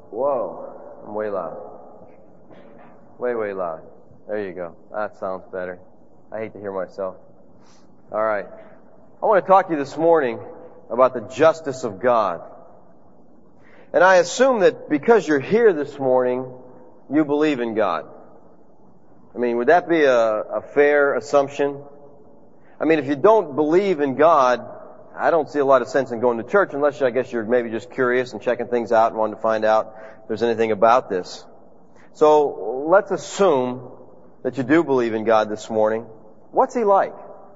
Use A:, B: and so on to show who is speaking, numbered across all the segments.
A: Whoa, I'm way loud. Way loud. There you go. That sounds better. I hate to hear myself. All right. I want to talk to you this morning about the justice of God. And I assume that because you're here this morning, you believe in God. I mean, would that be a fair assumption? I mean, if you don't believe in God, I don't see a lot of sense in going to church unless I guess you're maybe just curious and checking things out and wanting to find out if there's anything about this. So let's assume that you do believe in God this morning. What's He like?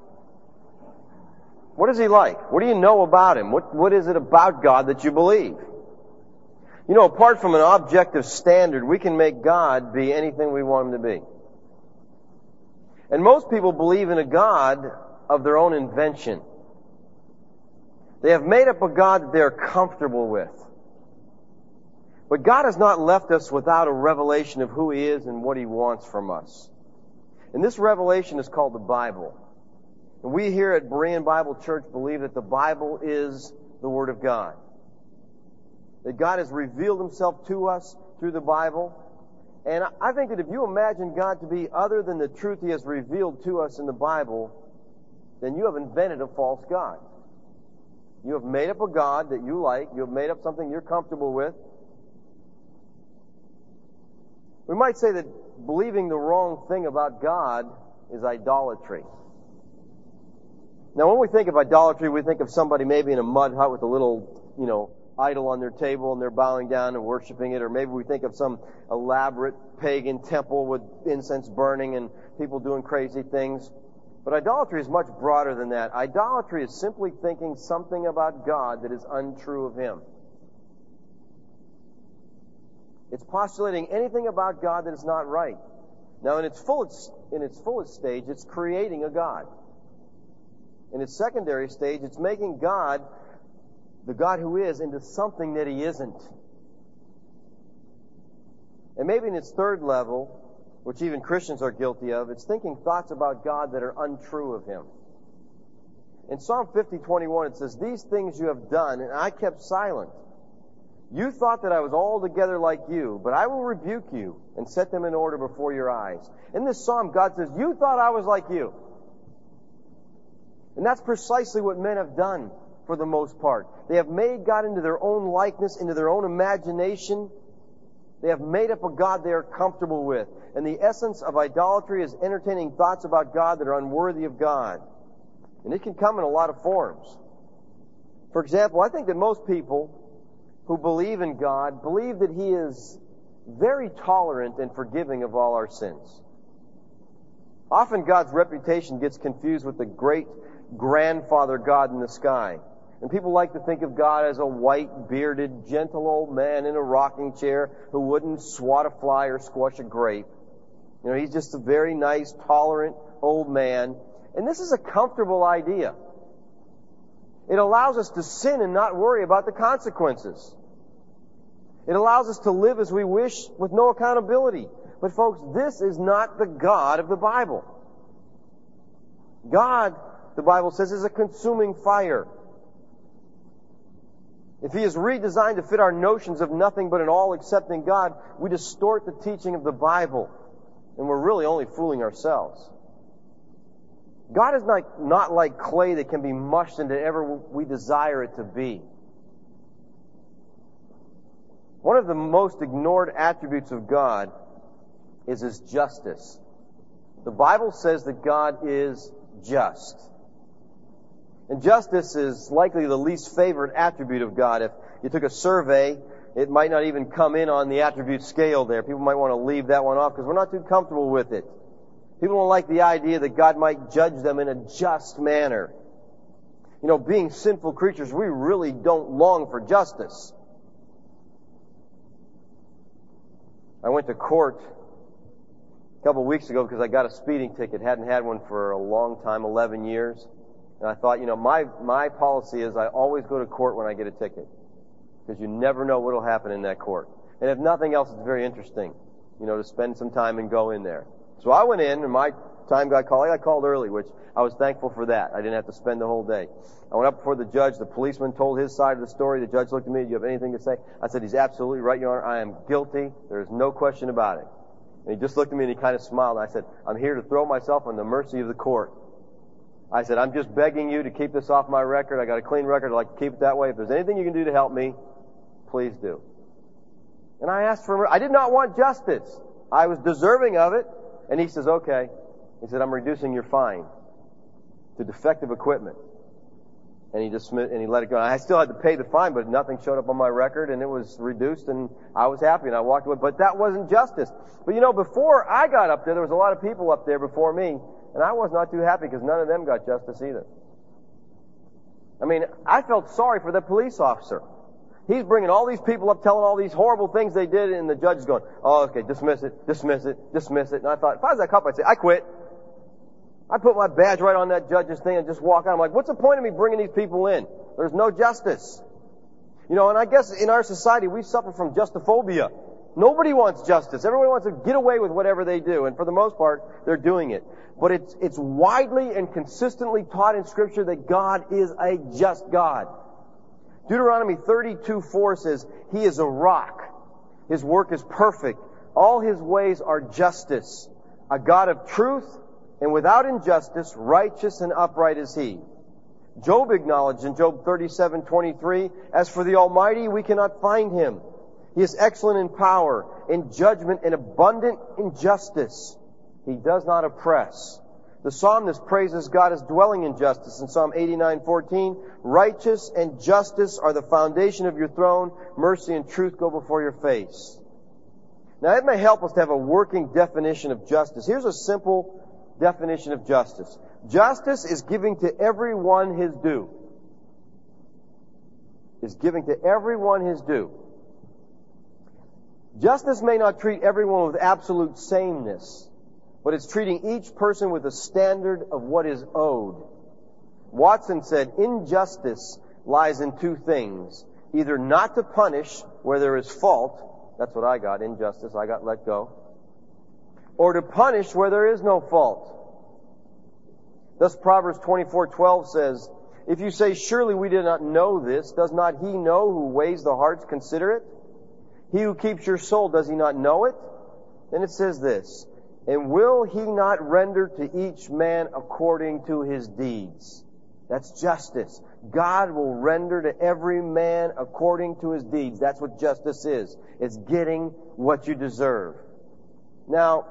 A: What is He like? What do you know about Him? What is it about God that you believe? You know, apart from an objective standard, we can make God be anything we want Him to be. And most people believe in a God of their own invention. They have made up a God that they are comfortable with. But God has not left us without a revelation of who He is and what He wants from us. And this revelation is called the Bible. And we here at Berean Bible Church believe that the Bible is the Word of God. That God has revealed Himself to us through the Bible. And I think that if you imagine God to be other than the truth He has revealed to us in the Bible, then you have invented a false God. You have made up a God that you like. You have made up something you're comfortable with. We might say that believing the wrong thing about God is idolatry. Now, when we think of idolatry, we think of somebody maybe in a mud hut with a little, idol on their table and they're bowing down and worshiping it. Or maybe we think of some elaborate pagan temple with incense burning and people doing crazy things. But idolatry is much broader than that. Idolatry is simply thinking something about God that is untrue of Him. It's postulating anything about God that is not right. Now, in its fullest stage, it's creating a God. In its secondary stage, it's making God, the God who is, into something that He isn't. And maybe in its third level, which even Christians are guilty of, it's thinking thoughts about God that are untrue of Him. In Psalm 50:21, it says, "These things you have done, and I kept silent. You thought that I was altogether like you, but I will rebuke you and set them in order before your eyes." In this psalm, God says, you thought I was like you. And that's precisely what men have done for the most part. They have made God into their own likeness, into their own imagination. They have made up a God they are comfortable with. And the essence of idolatry is entertaining thoughts about God that are unworthy of God. And it can come in a lot of forms. For example, I think that most people who believe in God believe that He is very tolerant and forgiving of all our sins. Often God's reputation gets confused with the great grandfather God in the sky. And people like to think of God as a white, bearded, gentle old man in a rocking chair who wouldn't swat a fly or squash a grape. He's just a very nice, tolerant old man. And this is a comfortable idea. It allows us to sin and not worry about the consequences. It allows us to live as we wish with no accountability. But folks, this is not the God of the Bible. God, the Bible says, is a consuming fire. If He is redesigned to fit our notions of nothing but an all-accepting God, we distort the teaching of the Bible. And we're really only fooling ourselves. God is not like clay that can be mushed into whatever we desire it to be. One of the most ignored attributes of God is His justice. The Bible says that God is just. And justice is likely the least favored attribute of God. If you took a survey, it might not even come in on the attribute scale there. People might want to leave that one off because we're not too comfortable with it. People don't like the idea that God might judge them in a just manner. Being sinful creatures, we really don't long for justice. I went to court a couple of weeks ago because I got a speeding ticket. Hadn't had one for a long time, 11 years. And I thought, my policy is I always go to court when I get a ticket. Because you never know what will happen in that court. And if nothing else, it's very interesting, to spend some time and go in there. So I went in, and my time got called. I got called early, which I was thankful for that. I didn't have to spend the whole day. I went up before the judge. The policeman told his side of the story. The judge looked at me. Do you have anything to say? I said, he's absolutely right, Your Honor. I am guilty. There is no question about it. And he just looked at me and he kind of smiled. I said, I'm here to throw myself on the mercy of the court. I said, I'm just begging you to keep this off my record. I got a clean record. I'd like to keep it that way. If there's anything you can do to help me, please do. And I asked for, I did not want justice. I was deserving of it. And he says, okay. He said, I'm reducing your fine to defective equipment. And he dismissed, and he let it go. I still had to pay the fine, but nothing showed up on my record, and it was reduced, and I was happy, and I walked away. But that wasn't justice. But before I got up there was a lot of people up there before me, and I was not too happy because none of them got justice either. I felt sorry for the police officer. He's bringing all these people up, telling all these horrible things they did, and the judge is going, oh, okay, dismiss it, dismiss it, dismiss it. And I thought, if I was that cop, I'd say, I quit. I put my badge right on that judge's thing and just walk out. I'm like, what's the point of me bringing these people in? There's no justice. And I guess in our society, we suffer from justiphobia. Nobody wants justice. Everyone wants to get away with whatever they do. And for the most part, they're doing it. But it's widely and consistently taught in Scripture that God is a just God. Deuteronomy 32:4 says, He is a rock. His work is perfect. All His ways are justice. A God of truth and without injustice, righteous and upright is He. Job acknowledged in Job 37:23, as for the Almighty, we cannot find Him. He is excellent in power, in judgment, and abundant in justice. He does not oppress. The psalmist praises God as dwelling in justice in Psalm 89:14. Righteous and justice are the foundation of your throne. Mercy and truth go before your face. Now, it may help us to have a working definition of justice. Here's a simple definition of justice. Justice is giving to everyone his due. Is giving to everyone his due. Justice may not treat everyone with absolute sameness, but it's treating each person with a standard of what is owed. Watson said, injustice lies in two things. Either not to punish where there is fault. That's what I got, injustice. I got let go. Or to punish where there is no fault. Thus Proverbs 24:12 says, if you say, surely we did not know this, does not He know who weighs the hearts consider it? He who keeps your soul, does He not know it? Then it says this, and will He not render to each man according to his deeds? That's justice. God will render to every man according to his deeds. That's what justice is. It's getting what you deserve. Now,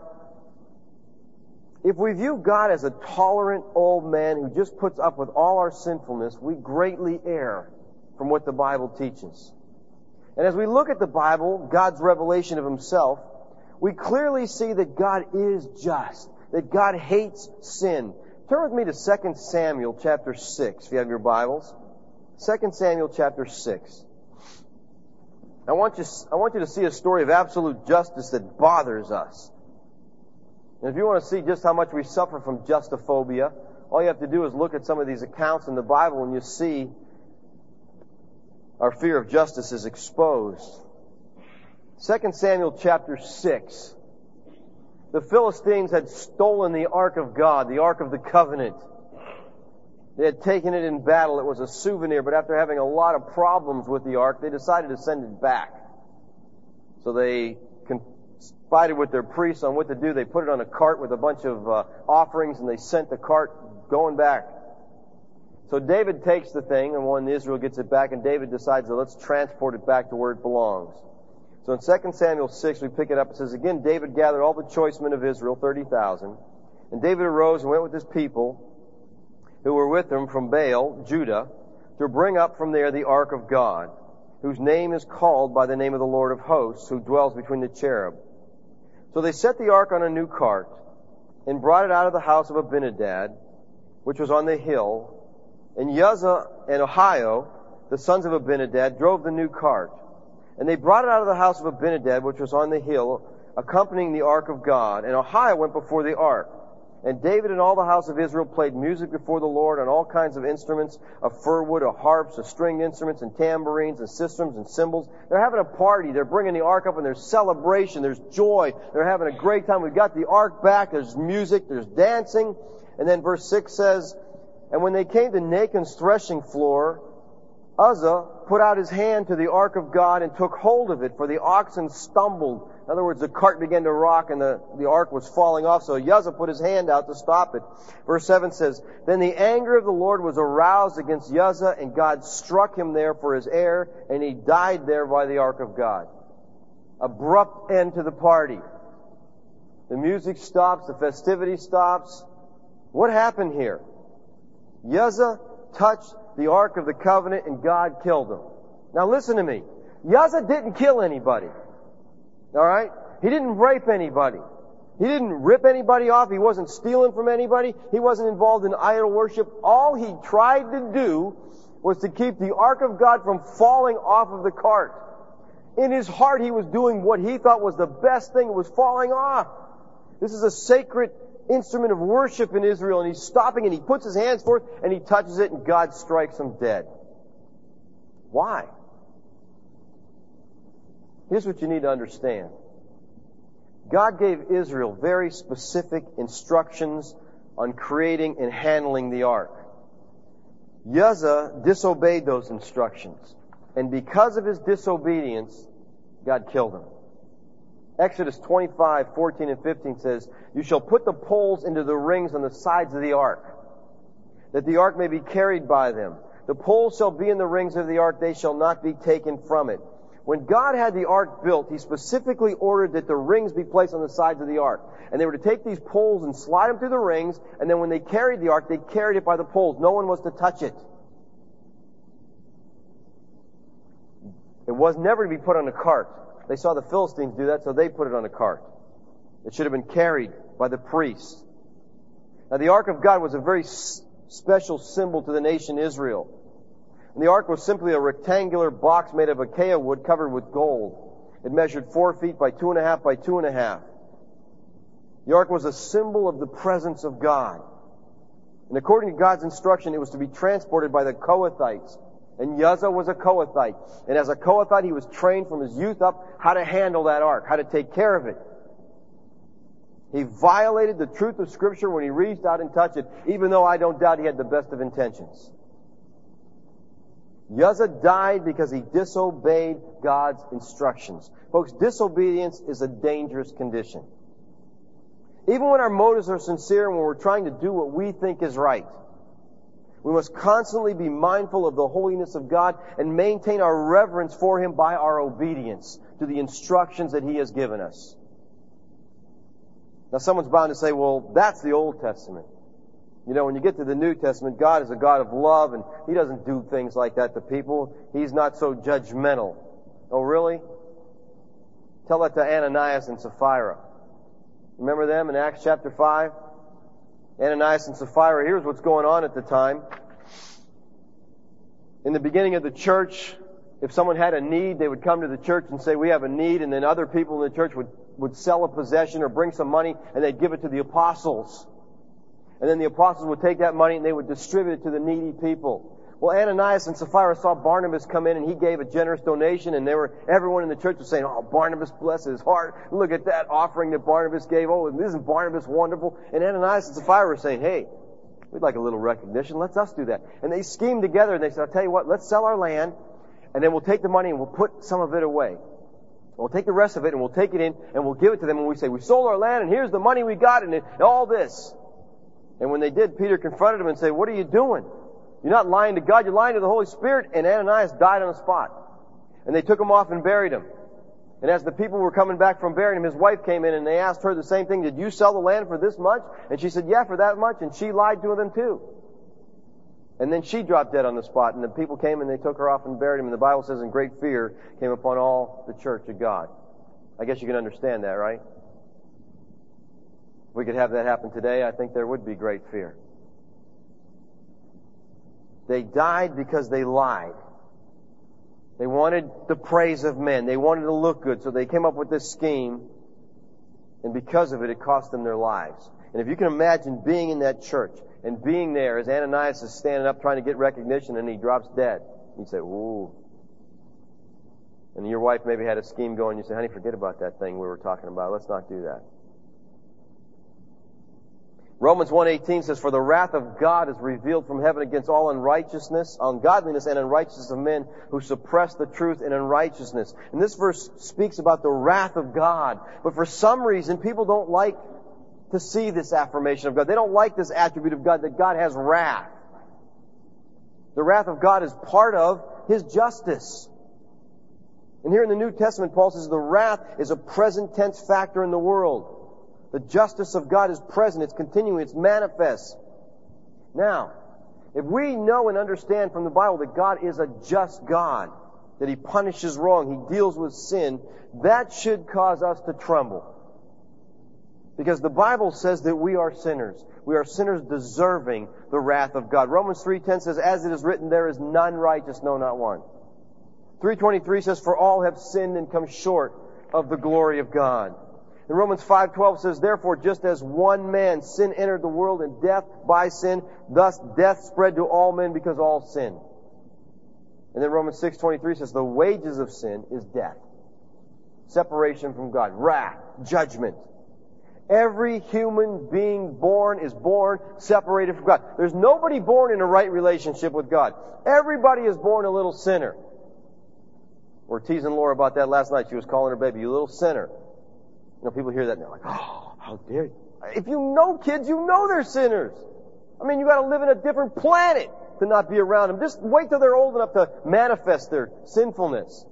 A: if we view God as a tolerant old man who just puts up with all our sinfulness, we greatly err from what the Bible teaches. And as we look at the Bible, God's revelation of Himself, we clearly see that God is just, that God hates sin. Turn with me to 2 Samuel chapter 6, if you have your Bibles. 2 Samuel chapter 6. I want you to see a story of absolute justice that bothers us. And if you want to see just how much we suffer from justiphobia, all you have to do is look at some of these accounts in the Bible and you see our fear of justice is exposed. 2 Samuel chapter 6. The Philistines had stolen the Ark of God, the Ark of the Covenant. They had taken it in battle. It was a souvenir, but after having a lot of problems with the Ark, they decided to send it back. So they confided with their priests on what to do. They put it on a cart with a bunch of offerings, and they sent the cart going back. So David takes the thing, and when Israel gets it back, and David decides that let's transport it back to where it belongs. So in 2 Samuel 6, we pick it up. It says, again, David gathered all the choice men of Israel, 30,000. And David arose and went with his people who were with him from Baal, Judah, to bring up from there the ark of God, whose name is called by the name of the Lord of hosts, who dwells between the cherub. So they set the ark on a new cart and brought it out of the house of Abinadab, which was on the hill. And Uzzah and Ahio, the sons of Abinadab, drove the new cart. And they brought it out of the house of Abinadab, which was on the hill, accompanying the ark of God. And Ahio went before the ark. And David and all the house of Israel played music before the Lord on all kinds of instruments of fir wood, of harps, of stringed instruments, and tambourines, and sistrums, and cymbals. They're having a party. They're bringing the ark up, and there's celebration. There's joy. They're having a great time. We've got the ark back. There's music. There's dancing. And then verse 6 says, and when they came to Nachon's threshing floor, Uzzah put out his hand to the ark of God and took hold of it, for the oxen stumbled. In other words, the cart began to rock and the ark was falling off, so Uzzah put his hand out to stop it. Verse 7 says, then the anger of the Lord was aroused against Uzzah, and God struck him there for his error, and he died there by the ark of God. Abrupt end to the party. The music stops, the festivity stops. What happened here? Uzzah touched the Ark of the Covenant and God killed him. Now listen to me. Uzzah didn't kill anybody. Alright? He didn't rape anybody. He didn't rip anybody off. He wasn't stealing from anybody. He wasn't involved in idol worship. All he tried to do was to keep the Ark of God from falling off of the cart. In his heart, he was doing what he thought was the best thing. It was falling off. This is a sacred instrument of worship in Israel, and he's stopping and he puts his hands forth and he touches it and God strikes him dead. Why? Here's what you need to understand. God gave Israel very specific instructions on creating and handling the ark. Uzzah disobeyed those instructions, and because of his disobedience, God killed him. Exodus 25, 14 and 15 says, you shall put the poles into the rings on the sides of the ark, that the ark may be carried by them. The poles shall be in the rings of the ark, they shall not be taken from it. When God had the ark built, He specifically ordered that the rings be placed on the sides of the ark. And they were to take these poles and slide them through the rings, and then when they carried the ark, they carried it by the poles. No one was to touch it. It was never to be put on a cart. They saw the Philistines do that, so they put it on a cart. It should have been carried by the priests. Now, the Ark of God was a very special symbol to the nation Israel. And the Ark was simply a rectangular box made of acacia wood covered with gold. It measured 4 feet by 2.5 by 2.5. The Ark was a symbol of the presence of God. And according to God's instruction, it was to be transported by the Kohathites. And Uzzah was a Kohathite. And as a Kohathite, he was trained from his youth up how to handle that ark, how to take care of it. He violated the truth of Scripture when he reached out and touched it, even though I don't doubt he had the best of intentions. Uzzah died because he disobeyed God's instructions. Folks, disobedience is a dangerous condition. Even when our motives are sincere and when we're trying to do what we think is right, we must constantly be mindful of the holiness of God and maintain our reverence for Him by our obedience to the instructions that He has given us. Now someone's bound to say, well, that's the Old Testament. You know, when you get to the New Testament, God is a God of love and He doesn't do things like that to people. He's not so judgmental. Oh, really? Tell that to Ananias and Sapphira. Remember them in Acts chapter 5? Ananias and Sapphira, here's what's going on at the time. In the beginning of the church, if someone had a need, they would come to the church and say, we have a need, and then other people in the church would sell a possession or bring some money, and they'd give it to the apostles. And then the apostles would take that money and they would distribute it to the needy people. Well, Ananias and Sapphira saw Barnabas come in and he gave a generous donation, and everyone in the church was saying, oh, Barnabas, bless his heart. Look at that offering that Barnabas gave. Oh, isn't Barnabas wonderful? And Ananias and Sapphira were saying, hey, we'd like a little recognition. Let's us do that. And they schemed together and they said, I'll tell you what, let's sell our land and then we'll take the money and we'll put some of it away. We'll take the rest of it and we'll take it in and we'll give it to them and we say, we sold our land and here's the money we got and all this. And when they did, Peter confronted him and said, what are you doing? You're not lying to God, you're lying to the Holy Spirit. And Ananias died on the spot. And they took him off and buried him. And as the people were coming back from burying him, his wife came in and they asked her the same thing, did you sell the land for this much? And she said, yeah, for that much. And she lied to them too. And then she dropped dead on the spot. And the people came and they took her off and buried him. And the Bible says, and great fear came upon all the church of God. I guess you can understand that, right? If we could have that happen today, I think there would be great fear. They died because they lied. They wanted the praise of men. They wanted to look good, so they came up with this scheme, and because of it, it cost them their lives. And if you can imagine being in that church and being there as Ananias is standing up trying to get recognition and he drops dead, you'd say, ooh. And your wife maybe had a scheme going. You say, honey, forget about that thing we were talking about. Let's not do that. Romans 1:18 says, for the wrath of God is revealed from heaven against all unrighteousness, ungodliness, and unrighteousness of men who suppress the truth in unrighteousness. And this verse speaks about the wrath of God. But for some reason, people don't like to see this affirmation of God. They don't like this attribute of God, that God has wrath. The wrath of God is part of His justice. And here in the New Testament, Paul says the wrath is a present tense factor in the world. The justice of God is present, it's continuing, it's manifest. Now, if we know and understand from the Bible that God is a just God, that He punishes wrong, He deals with sin, that should cause us to tremble. Because the Bible says that we are sinners. We are sinners deserving the wrath of God. Romans 3:10 says, as it is written, there is none righteous, no, not one. 3:23 says, for all have sinned and come short of the glory of God. And Romans 5:12 says, therefore, just as one man sin entered the world and death by sin, thus death spread to all men because all sinned. And then Romans 6:23 says, the wages of sin is death. Separation from God, wrath, judgment. Every human being born is born separated from God. There's nobody born in a right relationship with God. Everybody is born a little sinner. We were teasing Laura about that last night. She was calling her baby, you little sinner. You know, people hear that and they're like, oh, how dare you. If you know kids, you know they're sinners. I mean, you gotta live in a different planet to not be around them. Just wait till they're old enough to manifest their sinfulness.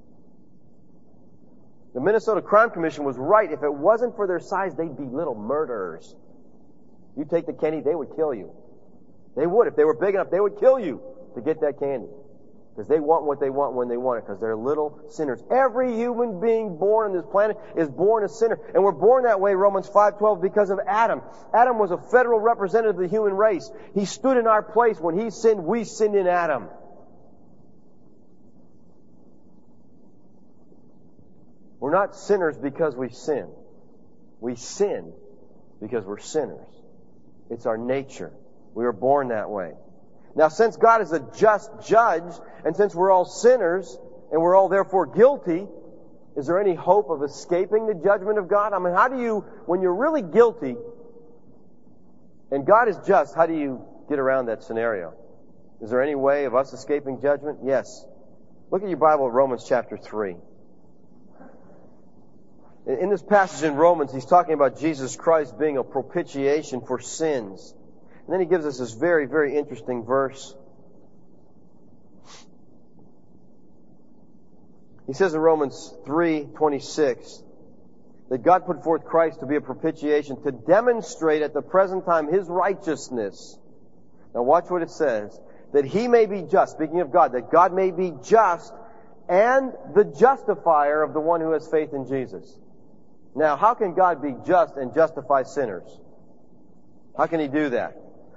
A: The Minnesota Crime Commission was right. If it wasn't for their size, they'd be little murderers. You take the candy, they would kill you. They would. If they were big enough, they would kill you to get that candy. Because they want what they want when they want it, because they're little sinners. Every human being born on this planet is born a sinner. And we're born that way, Romans 5:12, because of Adam. Adam was a federal representative of the human race. He stood in our place. When he sinned, we sinned in Adam. We're not sinners because we sin. We sin because we're sinners. It's our nature. We were born that way. Now, since God is a just judge, and since we're all sinners, and we're all therefore guilty, is there any hope of escaping the judgment of God? I mean, how do you, when you're really guilty, and God is just, how do you get around that scenario? Is there any way of us escaping judgment? Yes. Look at your Bible at Romans chapter 3. In this passage in Romans, he's talking about Jesus Christ being a propitiation for sins. And then he gives us this very, very interesting verse. He says in Romans 3:26 that God put forth Christ to be a propitiation to demonstrate at the present time His righteousness. Now watch what it says. That He may be just, speaking of God, that God may be just and the justifier of the one who has faith in Jesus. Now, how can God be just and justify sinners? How can He do that?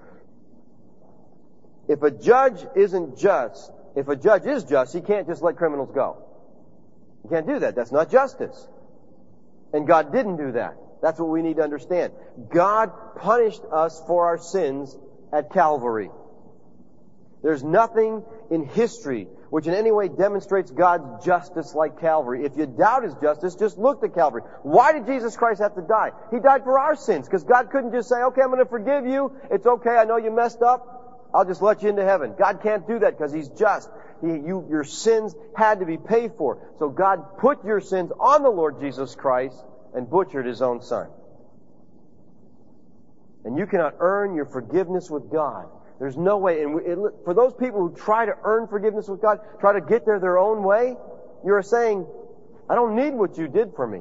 A: If a judge isn't just, if a judge is just, he can't just let criminals go. He can't do that. That's not justice. And God didn't do that. That's what we need to understand. God punished us for our sins at Calvary. There's nothing in history which in any way demonstrates God's justice like Calvary. If you doubt His justice, just look to Calvary. Why did Jesus Christ have to die? He died for our sins, because God couldn't just say, okay, I'm going to forgive you. It's okay, I know you messed up. I'll just let you into heaven. God can't do that because He's just. Your sins had to be paid for. So God put your sins on the Lord Jesus Christ and butchered His own Son. And you cannot earn your forgiveness with God. There's no way. And for those people who try to earn forgiveness with God, try to get there their own way, you're saying, I don't need what you did for me.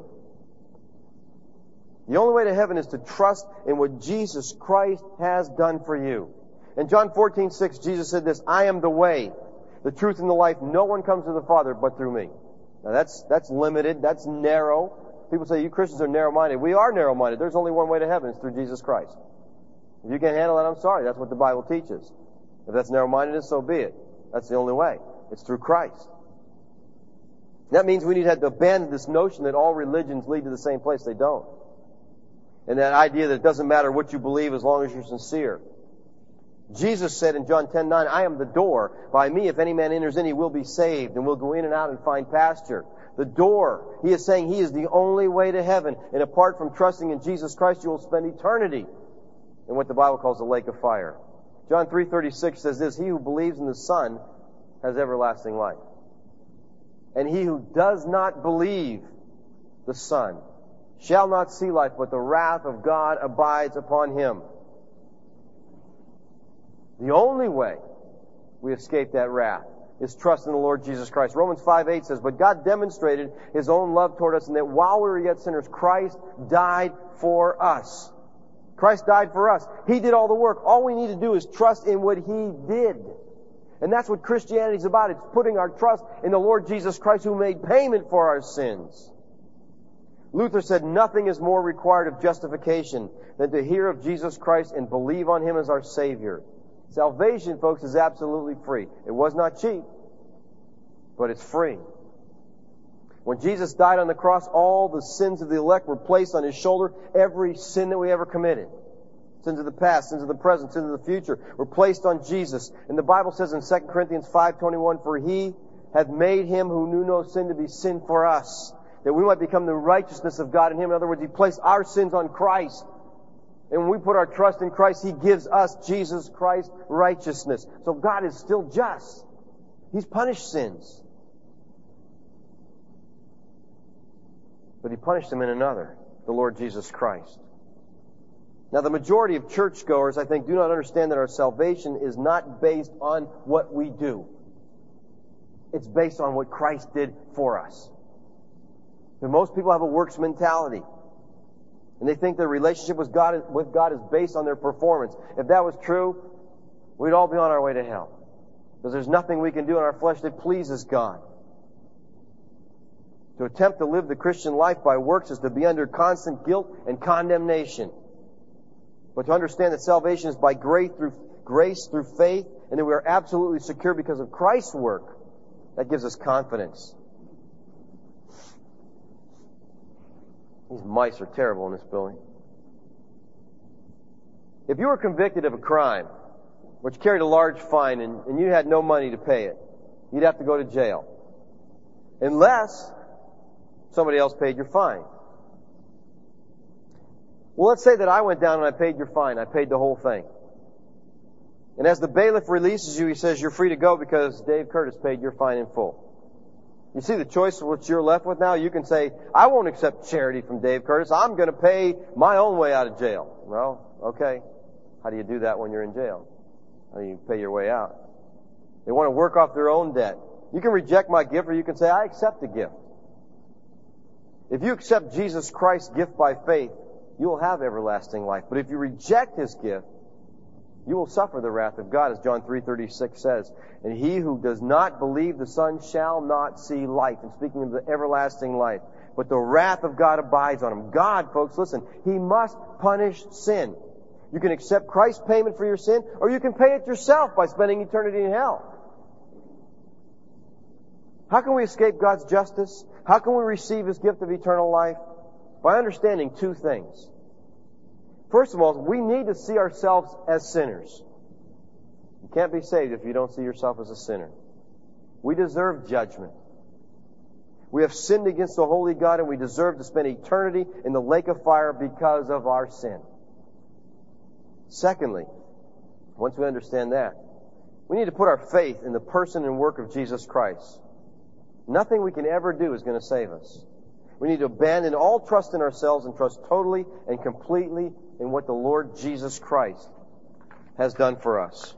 A: The only way to heaven is to trust in what Jesus Christ has done for you. In John 14:6, Jesus said this, I am the way, the truth, and the life. No one comes to the Father but through me. Now that's limited. That's narrow. People say, you Christians are narrow-minded. We are narrow-minded. There's only one way to heaven. It's through Jesus Christ. If you can't handle that, I'm sorry. That's what the Bible teaches. If that's narrow-mindedness, so be it. That's the only way. It's through Christ. That means we need to abandon this notion that all religions lead to the same place. They don't. And that idea that it doesn't matter what you believe as long as you're sincere. Jesus said in John 10:9, I am the door. By me, if any man enters in, he will be saved and will go in and out and find pasture. The door. He is saying He is the only way to heaven. And apart from trusting in Jesus Christ, you will spend eternity in what the Bible calls the lake of fire. John 3:36 says this, He who believes in the Son has everlasting life. And he who does not believe the Son shall not see life, but the wrath of God abides upon him. The only way we escape that wrath is trust in the Lord Jesus Christ. Romans 5:8 says, But God demonstrated His own love toward us in that while we were yet sinners, Christ died for us. Christ died for us. He did all the work. All we need to do is trust in what He did. And that's what Christianity is about. It's putting our trust in the Lord Jesus Christ who made payment for our sins. Luther said, Nothing is more required of justification than to hear of Jesus Christ and believe on Him as our Savior. Salvation, folks, is absolutely free. It was not cheap, but it's free. When Jesus died on the cross, all the sins of the elect were placed on His shoulder. Every sin that we ever committed. Sins of the past, sins of the present, sins of the future were placed on Jesus. And the Bible says in 2 Corinthians 5:21, For He hath made Him who knew no sin to be sin for us, that we might become the righteousness of God in Him. In other words, He placed our sins on Christ. And when we put our trust in Christ, He gives us, Jesus Christ, righteousness. So God is still just. He's punished sins. But He punished them in another, the Lord Jesus Christ. Now, the majority of churchgoers, I think, do not understand that our salvation is not based on what we do. It's based on what Christ did for us. And most people have a works mentality. And they think their relationship with God is based on their performance. If that was true, we'd all be on our way to hell. Because there's nothing we can do in our flesh that pleases God. To attempt to live the Christian life by works is to be under constant guilt and condemnation. But to understand that salvation is by grace through faith, and that we are absolutely secure because of Christ's work, that gives us confidence. These mice are terrible in this building. If you were convicted of a crime which carried a large fine and you had no money to pay it, you'd have to go to jail. Unless somebody else paid your fine. Well, let's say that I went down and I paid your fine. I paid the whole thing. And as the bailiff releases you, he says, you're free to go because Dave Curtis paid your fine in full. You see the choice of what you're left with now? You can say, I won't accept charity from Dave Curtis. I'm going to pay my own way out of jail. Well, okay. How do you do that when you're in jail? How do you pay your way out? They want to work off their own debt. You can reject my gift, or you can say, I accept the gift. If you accept Jesus Christ's gift by faith, you will have everlasting life. But if you reject His gift, you will suffer the wrath of God, as John 3:36 says. And he who does not believe the Son shall not see life. And speaking of the everlasting life. But the wrath of God abides on him. God, folks, listen, He must punish sin. You can accept Christ's payment for your sin, or you can pay it yourself by spending eternity in hell. How can we escape God's justice? How can we receive His gift of eternal life? By understanding two things. First of all, we need to see ourselves as sinners. You can't be saved if you don't see yourself as a sinner. We deserve judgment. We have sinned against the holy God, and we deserve to spend eternity in the lake of fire because of our sin. Secondly, once we understand that, we need to put our faith in the person and work of Jesus Christ. Nothing we can ever do is going to save us. We need to abandon all trust in ourselves and trust totally and completely in what the Lord Jesus Christ has done for us.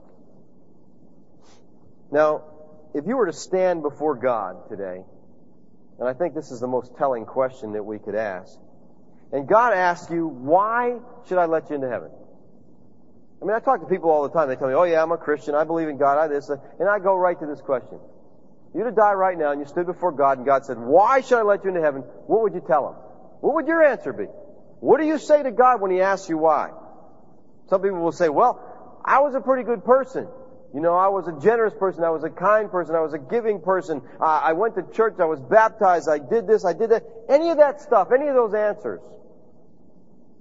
A: Now, if you were to stand before God today, and I think this is the most telling question that we could ask, and God asks you, why should I let you into heaven? I mean, I talk to people all the time. They tell me, oh yeah, I'm a Christian, I believe in God, I this, and I go right to this question. If you were to die right now and you stood before God and God said, why should I let you into heaven? What would you tell Him? What would your answer be? What do you say to God when He asks you why? Some people will say, well, I was a pretty good person. You know, I was a generous person. I was a kind person. I was a giving person. I went to church. I was baptized. I did this. I did that. Any of that stuff, any of those answers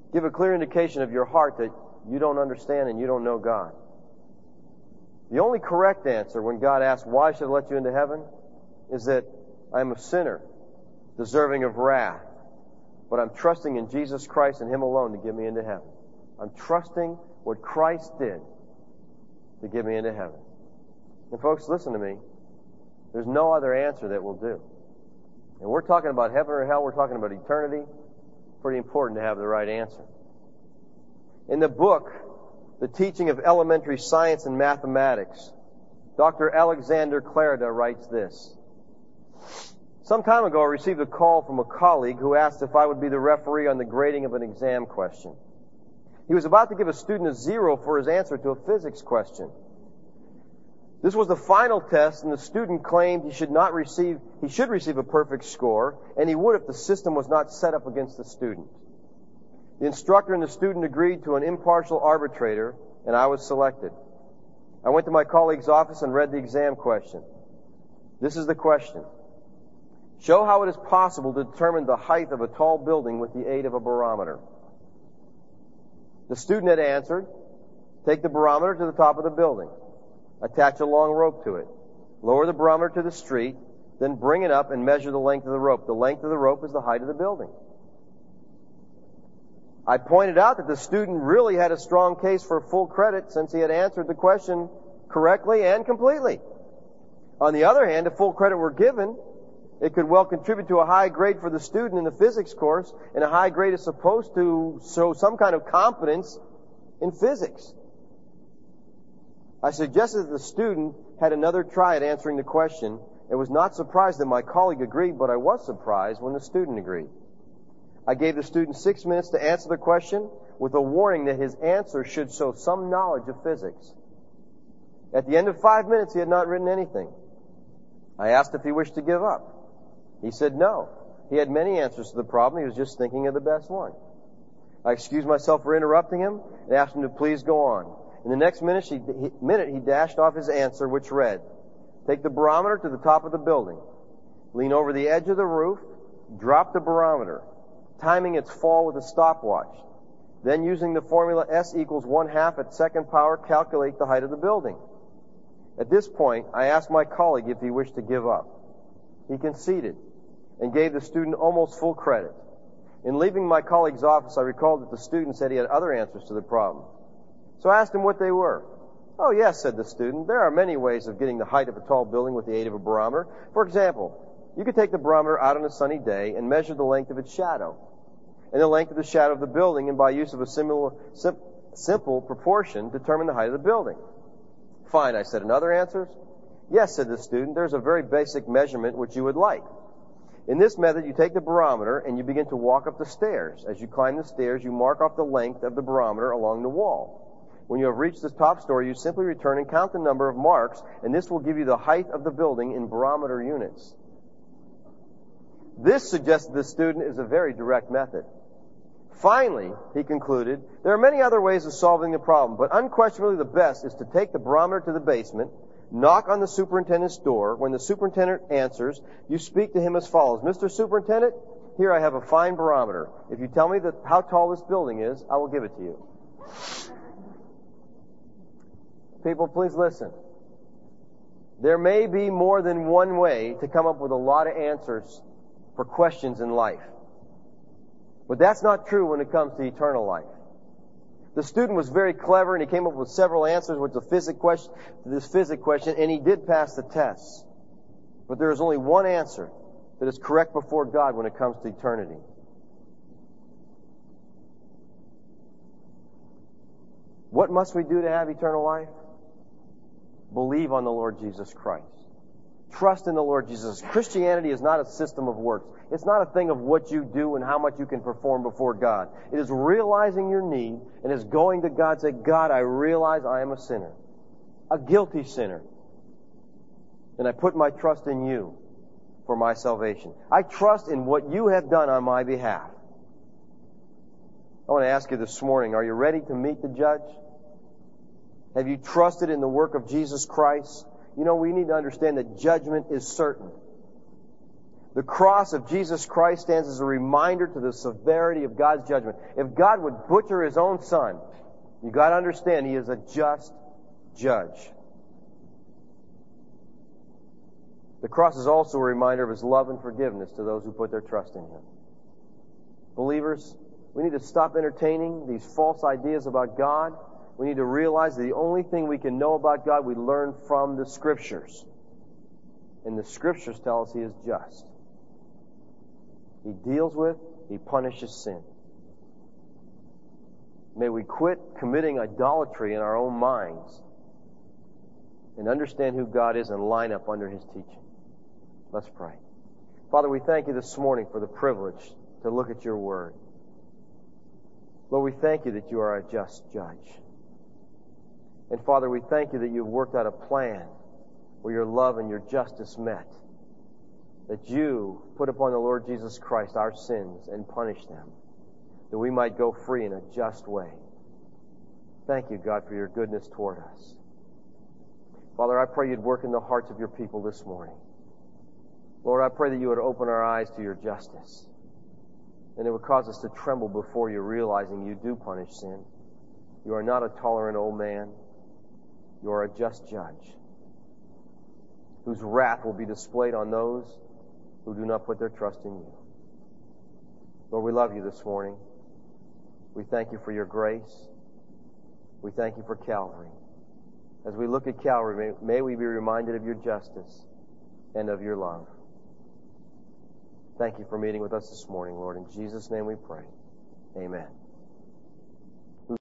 A: give a clear indication of your heart that you don't understand and you don't know God. The only correct answer when God asks, why should I let you into heaven, is that I am a sinner, deserving of wrath, but I'm trusting in Jesus Christ and Him alone to get me into heaven. I'm trusting what Christ did to get me into heaven. And folks, listen to me. There's no other answer that will do. And we're talking about heaven or hell, we're talking about eternity. Pretty important to have the right answer. In the book, The Teaching of Elementary Science and Mathematics, Dr. Alexander Clarida writes this. Some time ago, I received a call from a colleague who asked if I would be the referee on the grading of an exam question. He was about to give a student a 0 for his answer to a physics question. This was the final test, and the student claimed he should receive a perfect score, and he would if the system was not set up against the student. The instructor and the student agreed to an impartial arbitrator, and I was selected. I went to my colleague's office and read the exam question. This is the question. Show how it is possible to determine the height of a tall building with the aid of a barometer. The student had answered, take the barometer to the top of the building. Attach a long rope to it. Lower the barometer to the street, then bring it up and measure the length of the rope. The length of the rope is the height of the building. I pointed out that the student really had a strong case for full credit since he had answered the question correctly and completely. On the other hand, if full credit were given, it could well contribute to a high grade for the student in the physics course, and a high grade is supposed to show some kind of competence in physics. I suggested that the student had another try at answering the question and was not surprised that my colleague agreed, but I was surprised when the student agreed. I gave the student 6 minutes to answer the question with a warning that his answer should show some knowledge of physics. At the end of 5 minutes, he had not written anything. I asked if he wished to give up. He said no. He had many answers to the problem. He was just thinking of the best one. I excused myself for interrupting him and asked him to please go on. In the next minute, he dashed off his answer, which read, take the barometer to the top of the building. Lean over the edge of the roof. Drop the barometer, timing its fall with a stopwatch. Then, using the formula S equals 1/2 at second power, calculate the height of the building. At this point, I asked my colleague if he wished to give up. He conceded and gave the student almost full credit. In leaving my colleague's office, I recalled that the student said he had other answers to the problem. So I asked him what they were. Oh, yes, said the student. There are many ways of getting the height of a tall building with the aid of a barometer. For example, you could take the barometer out on a sunny day and measure the length of its shadow and the length of the shadow of the building, and by use of a simple proportion, determine the height of the building. Fine, I said. And other answers? Yes, said the student. There's a very basic measurement which you would like. In this method, you take the barometer and you begin to walk up the stairs. As you climb the stairs, you mark off the length of the barometer along the wall. When you have reached the top story, you simply return and count the number of marks, and this will give you the height of the building in barometer units. This, suggested the student, is a very direct method. Finally, he concluded, there are many other ways of solving the problem, but unquestionably the best is to take the barometer to the basement, knock on the superintendent's door. When the superintendent answers, you speak to him as follows. Mr. Superintendent, here I have a fine barometer. If you tell me how tall this building is, I will give it to you. People, please listen. There may be more than one way to come up with a lot of answers for questions in life. But that's not true when it comes to eternal life. The student was very clever and he came up with several answers with this physics question, and he did pass the tests. But there is only one answer that is correct before God when it comes to eternity. What must we do to have eternal life? Believe on the Lord Jesus Christ. Trust in the Lord Jesus. Christianity is not a system of works. It's not a thing of what you do and how much you can perform before God. It is realizing your need and is going to God and saying, God, I realize I am a sinner, a guilty sinner, and I put my trust in you for my salvation. I trust in what you have done on my behalf. I want to ask you this morning, are you ready to meet the judge? Have you trusted in the work of Jesus Christ? You know, we need to understand that judgment is certain. The cross of Jesus Christ stands as a reminder to the severity of God's judgment. If God would butcher His own Son, you got to understand He is a just judge. The cross is also a reminder of His love and forgiveness to those who put their trust in Him. Believers, we need to stop entertaining these false ideas about God. We need to realize that the only thing we can know about God we learn from the Scriptures. And the Scriptures tell us He is just. He deals with, He punishes sin. May we quit committing idolatry in our own minds and understand who God is and line up under His teaching. Let's pray. Father, we thank You this morning for the privilege to look at Your Word. Lord, we thank You that You are a just judge. And Father, we thank You that You've worked out a plan where Your love and Your justice met. That You put upon the Lord Jesus Christ our sins and punished them, that we might go free in a just way. Thank You, God, for Your goodness toward us. Father, I pray You'd work in the hearts of Your people this morning. Lord, I pray that You would open our eyes to Your justice, and it would cause us to tremble before You, realizing You do punish sin. You are not a tolerant old man. You are a just judge, whose wrath will be displayed on those who do not put their trust in You. Lord, we love You this morning. We thank You for Your grace. We thank You for Calvary. As we look at Calvary, may we be reminded of Your justice and of Your love. Thank You for meeting with us this morning, Lord. In Jesus' name we pray. Amen.